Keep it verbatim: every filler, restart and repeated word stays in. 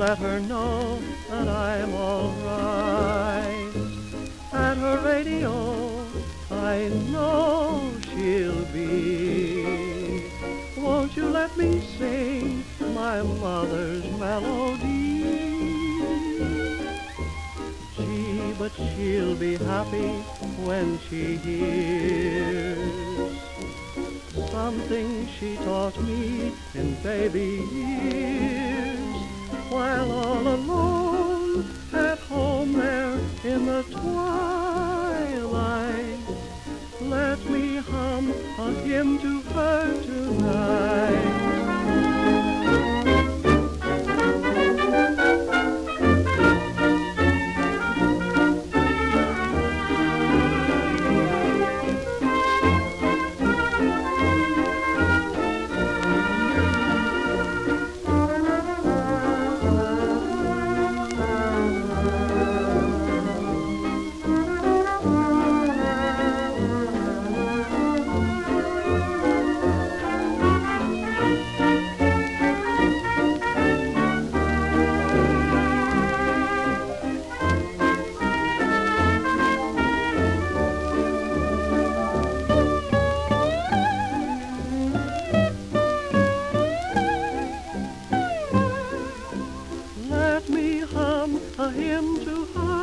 let her know that I'm all right. At her radio, I know she'll be. Won't you let me sing my mother's melody? Gee, but she'll be happy when she hears something she taught me in baby years. While all alone at home there in the twilight, let me hum a hymn to her tonight. Let me hum a hymn to her